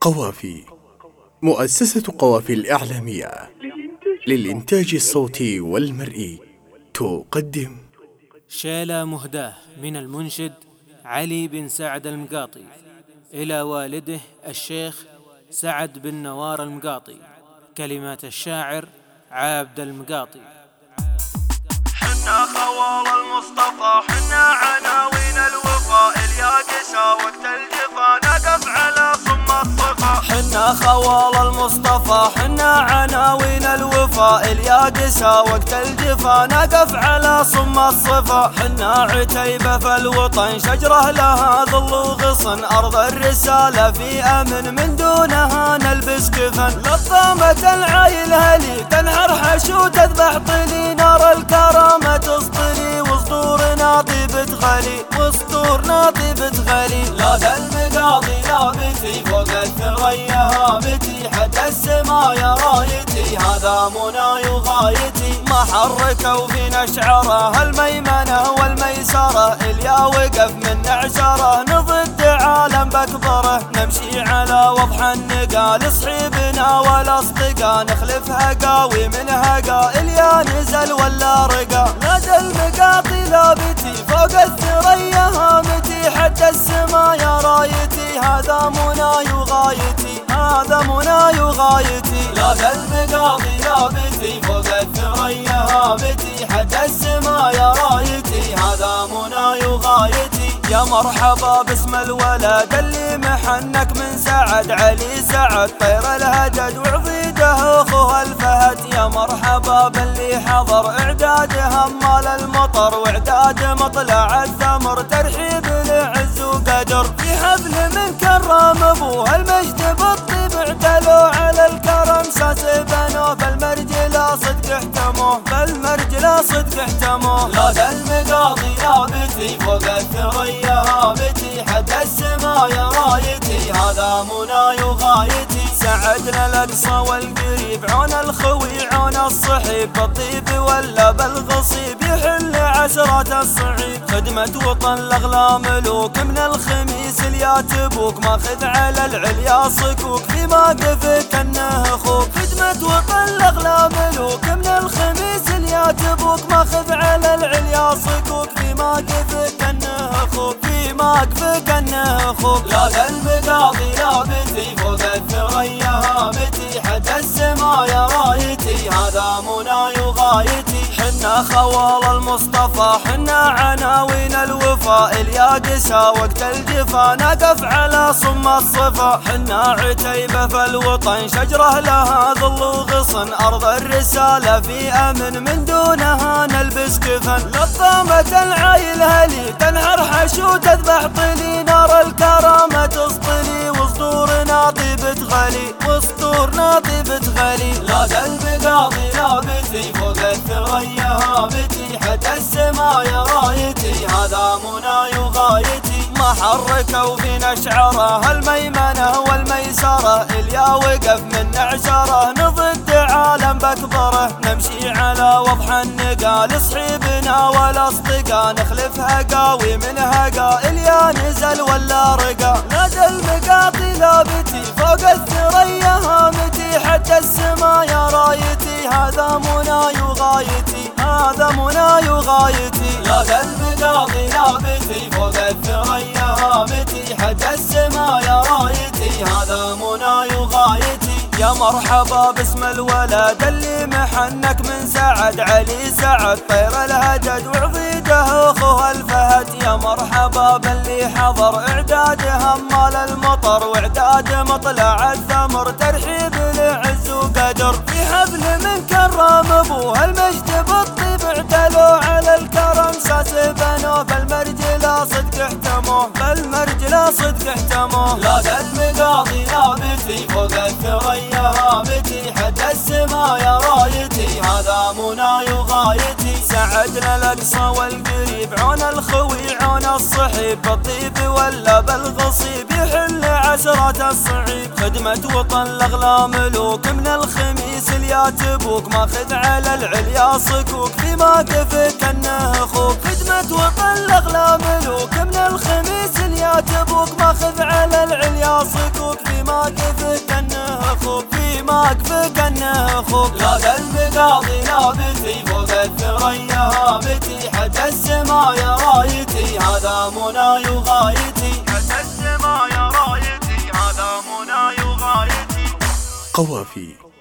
قوافي. مؤسسة قوافي الإعلامية للإنتاج الصوتي والمرئي تقدم شيلة مهداة من المنشد علي بن سعد المقاطي إلى والده الشيخ سعد بن نوار المقاطي. كلمات الشاعر عابد المقاطي. حنا خوال المصطفى، حنا عناوين الوفاء، الياقسى وقت الجفا نقف على صم الصفا. حنا خوال المصطفى، حنا عناوين الوفاء، الياقسى وقت الجفا نقف على صم الصفا. حنا عتيبة في الوطن، شجرة لها ظل وغصن، أرض الرسالة في أمن من دونها نلبس كفن. لطامة العايل هلي تنحر حشو تذبح طلي، نار الكرامة تسطلي وصدورنا طيبة غلي، وصدورنا طيبة غلي. لا ذا المقاضي لابتي فوق الثريا هابتي، حتى السما يا رايتي هذا مناي وغايتي. ما حركوا في نشعره الميمنة والميسرة، اليا وقف من نعسره نضد عالم بكبره. نمشي على وضح النقا لصحيبنا والاصدقاء، نخلف هقاوي من هقا اليا نزل ولا رقا. نادى المقاطي لابتي فوق الثريا هامتي، حتى السما يا رايتي هذا مناي وغايتي، هذا مناي وغايتي. لا ذا المقاطي لابتي فوق الثريا هامتي، حتى السما يا رايتي هذا مناي وغايتي. يا مرحبا باسم الولد اللي محنك من سعد، علي سعد طير الهجد وعضيده اخوه الفهد. يا مرحبا باللي حضر اعداد همال المطر، واعداد مطلع الثمر ترحيب لعز وقدر. في حفل من كرم ابوه المجد بالطيب اعتلوا على الكرم، ساس بنوه بالمرجله صدق احتموه، بالمرجله صدق احتموه. لا ذا المقاضي لابتي فوق الثريا هابتي، حتى السما يا رايتي هذا مناي وغايتي. سعدنا الاقصى والقريب، عون الخوي عون الصحيب، بالطيب ولا بالغصيب يحل عسرات الصعيب. خدمة وطن الاغلى ملوك، من الخميس اليا تبوك ماخذ على العليا صكوك، في موقفك انه اخوك. خدمة وطن الاغلى ملوك، من الخميس اليا تبوك ماخذ على العليا صكوك، في موقفك انه اخوك، في موقفك انه اخوك. لا ذا المقاضي لابتي فوق الثريا هابتي، حتى السما يا رايتي هذا مناي وغايتي. حنا خوال المصطفى، حنا عناوين الوفاء، الياقسى وقت الجفا نقف على صم الصفا. حنا عتيبة في الوطن، شجرة لها ظل وغصن، أرض الرسالة في أمن من دونها نلبس كفن. لطامة العايل هلي تنحر حشو تذبح طلي، نار الكرامة تسطلي وصدورنا طيبة غلي، وصدورنا طيبة غلي. لا ذا المقاضي لابتي فوق الثريا هابتي، حتى السما يا رايتي هذا مناي وغايتي. ما حركوا في نشعره الميمنة والميسرة، اليا وقف من نعسره نضد عالم بكبره. نمشي على وضح النقا لصحيبنا والاصدقاء، نخلف هقاوي من هقا اليا نزل ولا رقا. نادى المقاطي لابتي فوق الثريا هامتي، حتى السما يا رايتي هذا مناي وغايتي، هذا مناي وغايتي. لا ذا المقاضي لابتي فوق الثريا هامتي، حتى السما يا رايتي هذا مناي وغايتي. يا مرحبا باسم الولد اللي محنك من سعد، علي سعد طير الهجد وعضيده اخوه الفهد. يا مرحبا باللي حضر اعداد همال المطر، واعداد مطلع الثمر ترحيب لعز وقدر. في حفل من كرم ابوه المجد بالطيب اعتلوا على الكرم، ساس بنوه بالمرجله صدق احتموه، بالمرجله صدق احتموه. لا ذا المقاضي لابتي فوق الثريا هابتي، حتى السما يا رايتي هذا مناي وغايتي. سعدنا الاقصى والقريب، عون الخوي عون الصحيب، بالطيب ولا بالغصيب يحل عسرات الصعيب. خدمة وطن الاغلى ملوك، من الخميس اليا تبوك ماخذ على العليا صكوك، في موقفك انه اخوك. خدمة وطن الاغلى ملوك، من الخميس اليا تبوك ماخذ على العليا صكوك، في موقفك اخوك. لا ذا المقاضي نابتي فوق الثريا هابتي، حتى السما يا رايتي هذا مناي وغايتي، حتى السما يا رايتي هذا مناي وغايتي. قوافي